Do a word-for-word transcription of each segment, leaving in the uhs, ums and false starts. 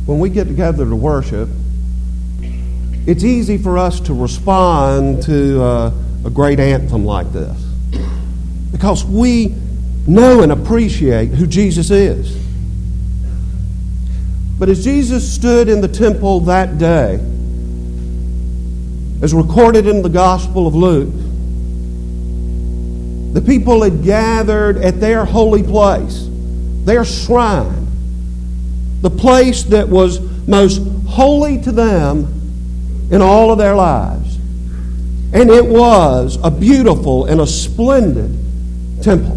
when we get together to worship, it's easy for us to respond to uh, a great anthem like this because we know and appreciate who Jesus is. But as Jesus stood in the temple that day, as recorded in the Gospel of Luke, the people had gathered at their holy place, their shrine, the place that was most holy to them in all of their lives. And it was a beautiful and a splendid temple.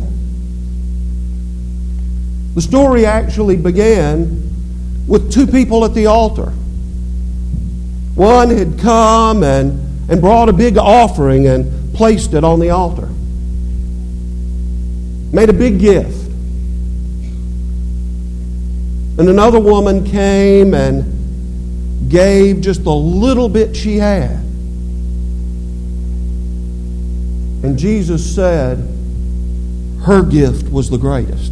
The story actually began with two people at the altar. One had come and, and brought a big offering and placed it on the altar. Made a big gift. And another woman came and gave just the little bit she had. And Jesus said her gift was the greatest.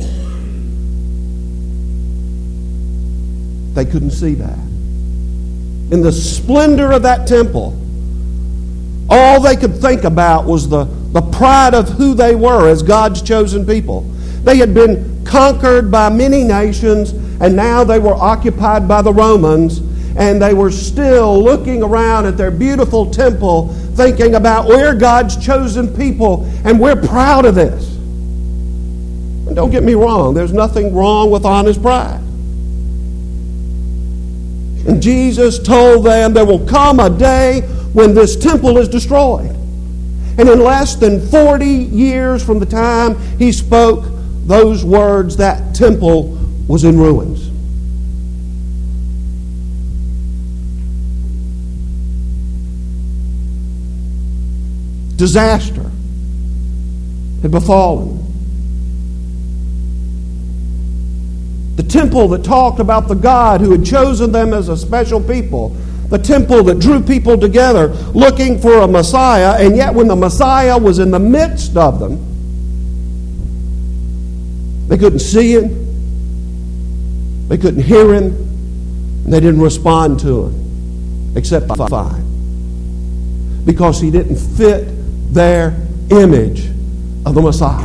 They couldn't see that. In the splendor of that temple, all they could think about was the, the pride of who they were as God's chosen people. They had been conquered by many nations, and now they were occupied by the Romans, and they were still looking around at their beautiful temple, thinking about we're God's chosen people, and we're proud of this. And don't get me wrong, there's nothing wrong with honest pride. And Jesus told them there will come a day when this temple is destroyed. And in less than forty years from the time he spoke those words, that temple was in ruins. Disaster had befallen. The temple that talked about the God who had chosen them as a special people. The temple that drew people together looking for a Messiah, and yet when the Messiah was in the midst of them, they couldn't see him, they couldn't hear him, and they didn't respond to him, except by fire. Because he didn't fit their image of the Messiah.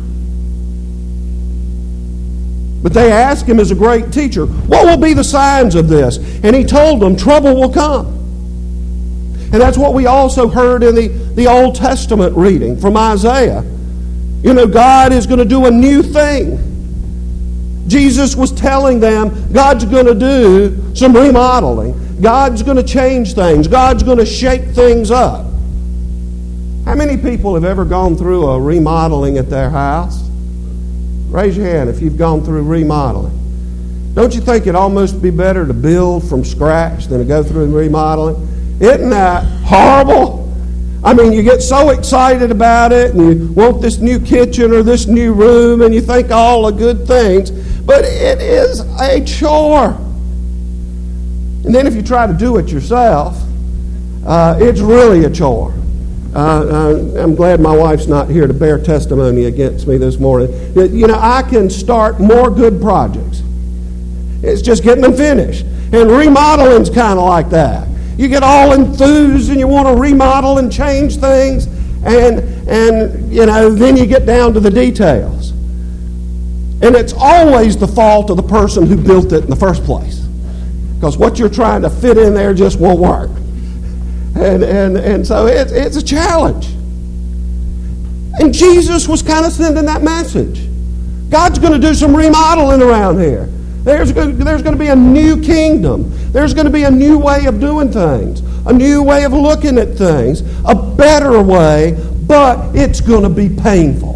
But they asked him as a great teacher, what will be the signs of this? And he told them, trouble will come. And that's what we also heard in the, the Old Testament reading from Isaiah. You know, God is going to do a new thing. Jesus was telling them God's going to do some remodeling. God's going to change things. God's going to shake things up. How many people have ever gone through a remodeling at their house? Raise your hand if you've gone through remodeling. Don't you think it'd almost be better to build from scratch than to go through remodeling? Isn't that horrible? I mean, you get so excited about it and you want this new kitchen or this new room and you think all the good things, but it is a chore. And then if you try to do it yourself, uh, it's really a chore. Uh, uh, I'm glad my wife's not here to bear testimony against me this morning. You know, I can start more good projects. It's just getting them finished. And remodeling's kind of like that. You get all enthused and you want to remodel and change things, and and you know, then you get down to the details. And it's always the fault of the person who built it in the first place. Because what you're trying to fit in there just won't work. And, and, and so it, it's a challenge. And Jesus was kind of sending that message. God's going to do some remodeling around here. There's, there's going to be a new kingdom. There's going to be a new way of doing things. A new way of looking at things. A better way, but it's going to be painful.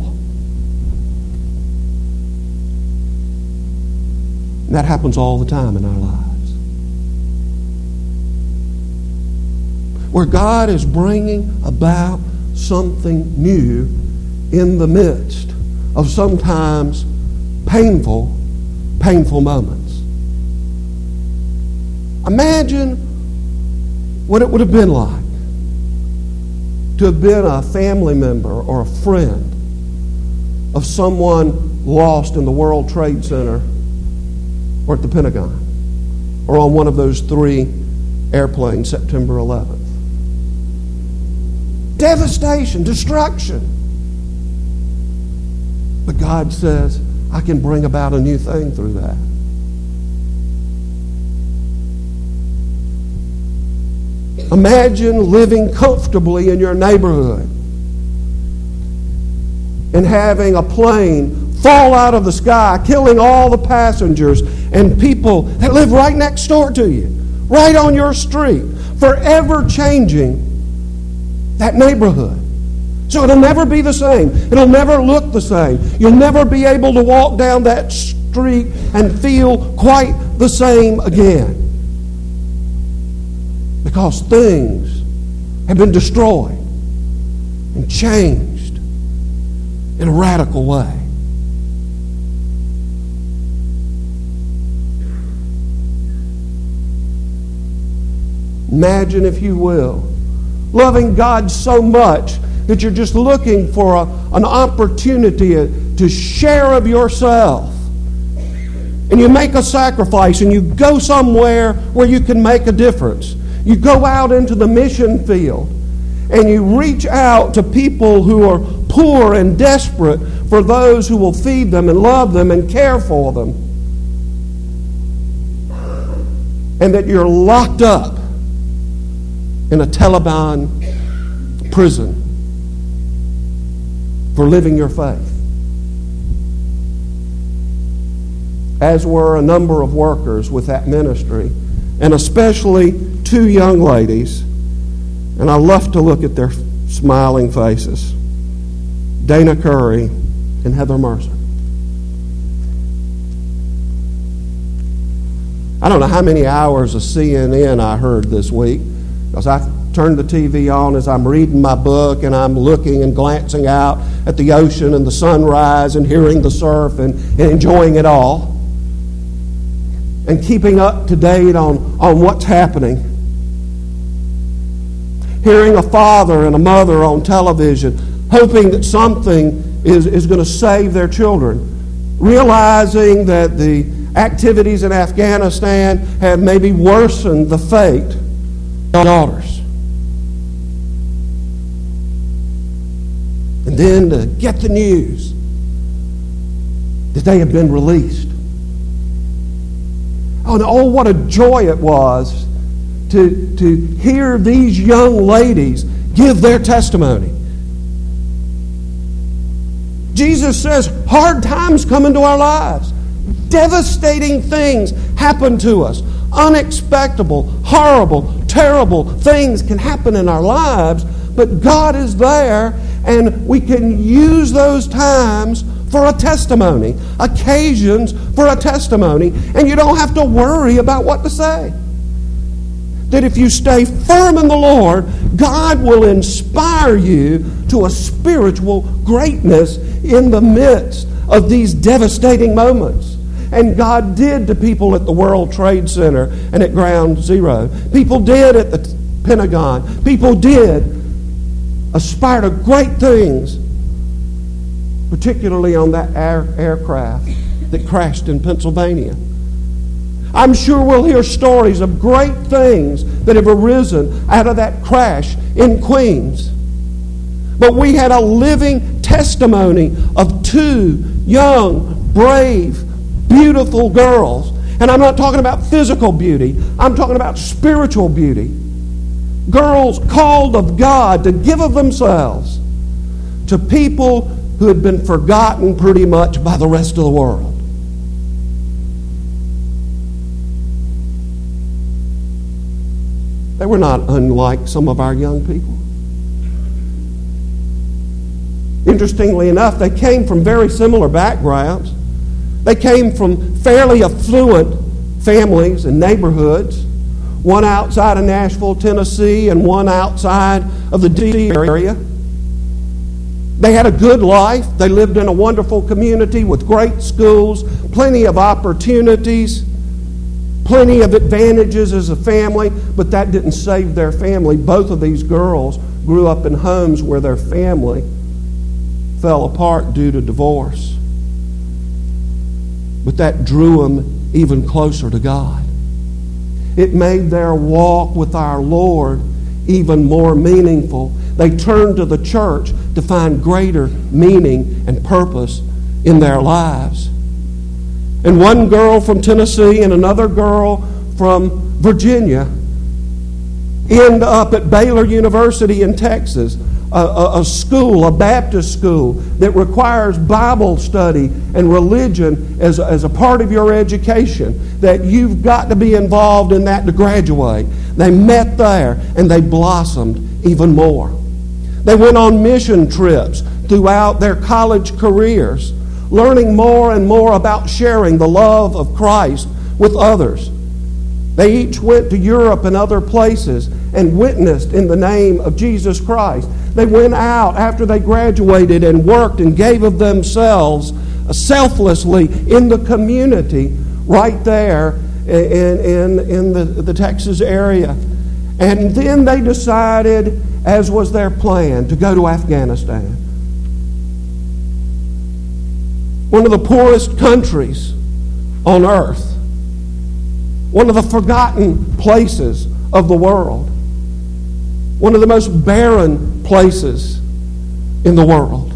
And that happens all the time in our lives. Where God is bringing about something new in the midst of sometimes painful, painful moments. Imagine what it would have been like to have been a family member or a friend of someone lost in the World Trade Center or at the Pentagon. or on one of those three airplanes September eleventh. Devastation, destruction. But God says, I can bring about a new thing through that. Imagine living comfortably in your neighborhood and having a plane fall out of the sky, killing all the passengers and people that live right next door to you, right on your street, forever changing that neighborhood. So it'll never be the same. It'll never look the same. You'll never be able to walk down that street and feel quite the same again. Because things have been destroyed and changed in a radical way. Imagine, if you will, loving God so much that you're just looking for a, an opportunity to share of yourself. And you make a sacrifice and you go somewhere where you can make a difference. You go out into the mission field and you reach out to people who are poor and desperate for those who will feed them and love them and care for them. And that you're locked up in a Taliban prison for living your faith. As were a number of workers with that ministry, and especially two young ladies, and I love to look at their smiling faces, Dana Curry and Heather Mercer. I don't know how many hours of C N N I heard this week, because I turned the T V on as I'm reading my book and I'm looking and glancing out at the ocean and the sunrise and hearing the surf and, and enjoying it all and keeping up to date on, on what's happening. Hearing a father and a mother on television hoping that something is, is going to save their children, realizing that the activities in Afghanistan have maybe worsened the fate of their daughters. And then to get the news that they have been released. Oh, and oh, what a joy it was to, to hear these young ladies give their testimony. Jesus says hard times come into our lives. Devastating things happen to us. Unexpected, horrible, terrible things can happen in our lives, but God is there, and we can use those times for a testimony, occasions for a testimony, and you don't have to worry about what to say. That if you stay firm in the Lord, God will inspire you to a spiritual greatness in the midst of these devastating moments. And God did to people at the World Trade Center and at Ground Zero. People did at the Pentagon. People did aspire to great things, particularly on that air, aircraft that crashed in Pennsylvania. I'm sure we'll hear stories of great things that have arisen out of that crash in Queens. But we had a living testimony of two young, brave, beautiful girls. And I'm not talking about physical beauty. I'm talking about spiritual beauty. Girls called of God to give of themselves to people who had been forgotten pretty much by the rest of the world. They were not unlike some of our young people. Interestingly enough, they came from very similar backgrounds. They came from fairly affluent families and neighborhoods, one outside of Nashville, Tennessee, and one outside of the D C area. They had a good life. They lived in a wonderful community with great schools, plenty of opportunities, plenty of advantages as a family, but that didn't save their family. Both of these girls grew up in homes where their family fell apart due to divorce. But that drew them even closer to God. It made their walk with our Lord even more meaningful. They turned to the church to find greater meaning and purpose in their lives. And one girl from Tennessee and another girl from Virginia end up at Baylor University in Texas, a, a, a school, a Baptist school that requires Bible study and religion as, as a part of your education, that you've got to be involved in that to graduate. They met there and they blossomed even more. They went on mission trips throughout their college careers, learning more and more about sharing the love of Christ with others. They each went to Europe and other places and witnessed in the name of Jesus Christ. They went out after they graduated and worked and gave of themselves selflessly in the community right there in, in, in the, the Texas area. And then they decided, as was their plan, to go to Afghanistan. One of the poorest countries on earth. One of the forgotten places of the world. One of the most barren places in the world.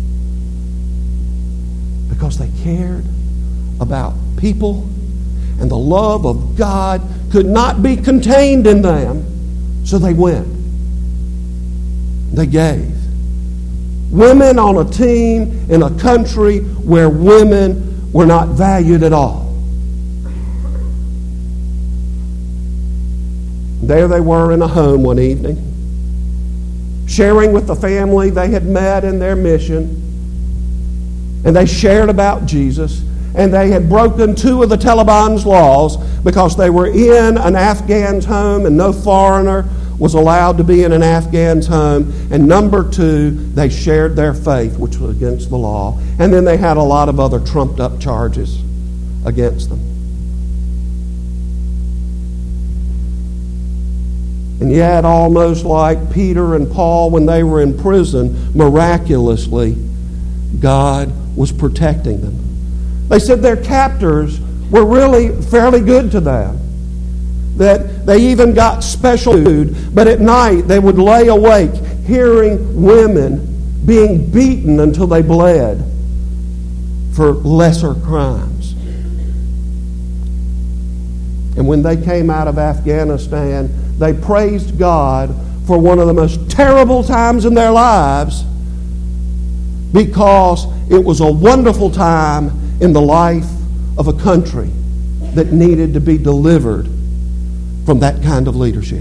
Because they cared about people, and the love of God could not be contained in them. So they went. They gave. Women on a team in a country where women were not valued at all. There they were in a home one evening, sharing with the family they had met in their mission. And they shared about Jesus. And they had broken two of the Taliban's laws because they were in an Afghan's home and no foreigner was allowed to be in an Afghan's home. And number two, they shared their faith, which was against the law. And then they had a lot of other trumped up charges against them. And yet, almost like Peter and Paul when they were in prison, miraculously, God was protecting them. They said their captors were really fairly good to them. That they even got special food, but at night they would lay awake hearing women being beaten until they bled for lesser crimes. And when they came out of Afghanistan, they praised God for one of the most terrible times in their lives, because it was a wonderful time in the life of a country that needed to be delivered from that kind of leadership.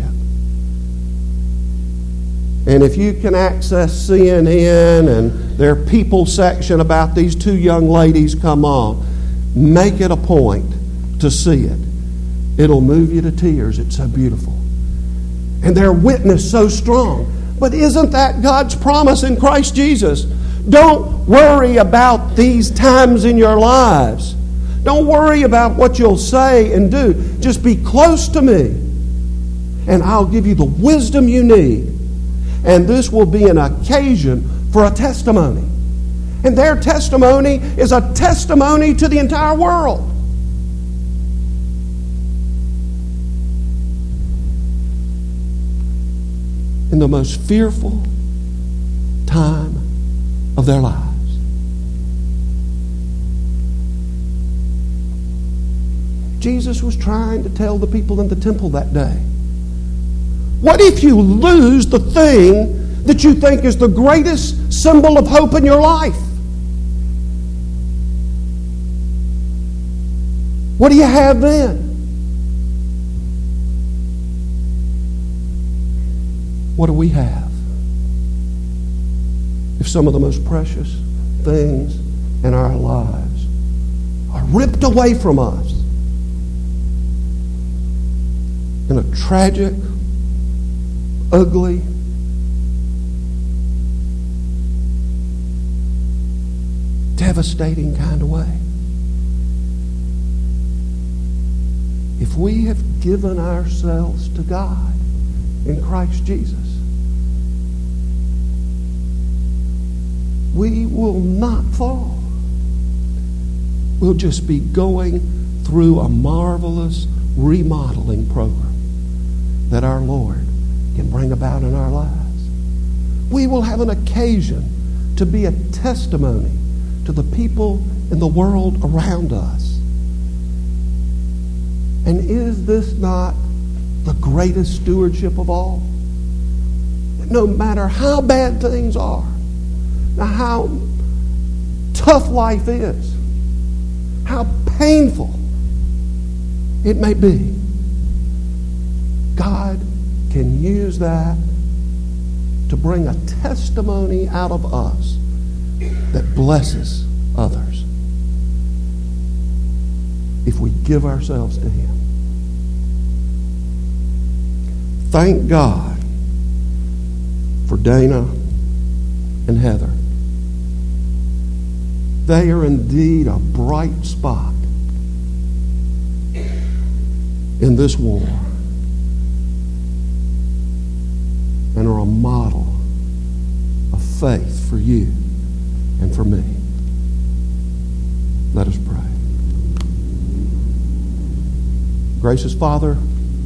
And if you can access C N N and their people section about these two young ladies come on, make it a point to see it. It'll move you to tears. It's so beautiful. And their witness so strong. But isn't that God's promise in Christ Jesus? Don't worry about these times in your lives. Don't worry about what you'll say and do. Just be close to me, and I'll give you the wisdom you need. And this will be an occasion for a testimony. And their testimony is a testimony to the entire world. In the most fearful time of their lives. Jesus was trying to tell the people in the temple that day, what if you lose the thing that you think is the greatest symbol of hope in your life? What do you have then? What do we have? If some of the most precious things in our lives are ripped away from us in a tragic, ugly, devastating kind of way. If we have given ourselves to God in Christ Jesus, we will not fall. We'll just be going through a marvelous remodeling program that our Lord can bring about in our lives. We will have an occasion to be a testimony to the people in the world around us. And is this not the greatest stewardship of all? That no matter how bad things are, now how tough life is, how painful it may be, God can use that to bring a testimony out of us that blesses others if we give ourselves to Him. Thank God for Dana and Heather. They are indeed a bright spot in this war and are a model of faith for you and for me. Let us pray. Gracious Father,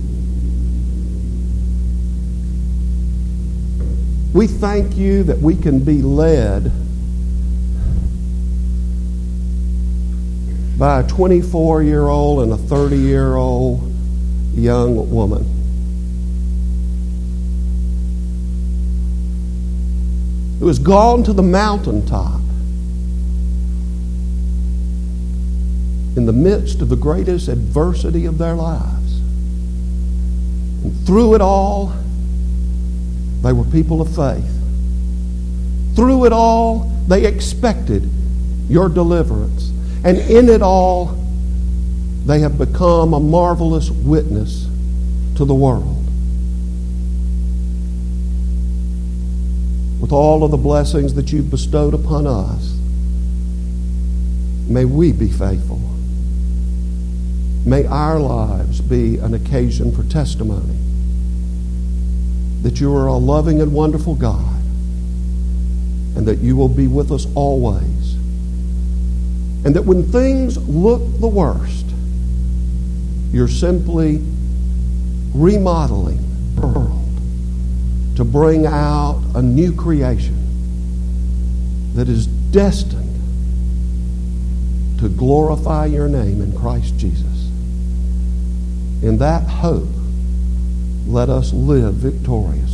we thank you that we can be led by a twenty-four-year-old and a thirty-year-old young woman. Who has gone to the mountaintop in the midst of the greatest adversity of their lives. And through it all, they were people of faith. Through it all, they expected your deliverance. And in it all, they have become a marvelous witness to the world. With all of the blessings that you've bestowed upon us, may we be faithful. May our lives be an occasion for testimony that you are a loving and wonderful God, and that you will be with us always. And that when things look the worst, you're simply remodeling the world to bring out a new creation that is destined to glorify your name in Christ Jesus. In that hope, let us live victorious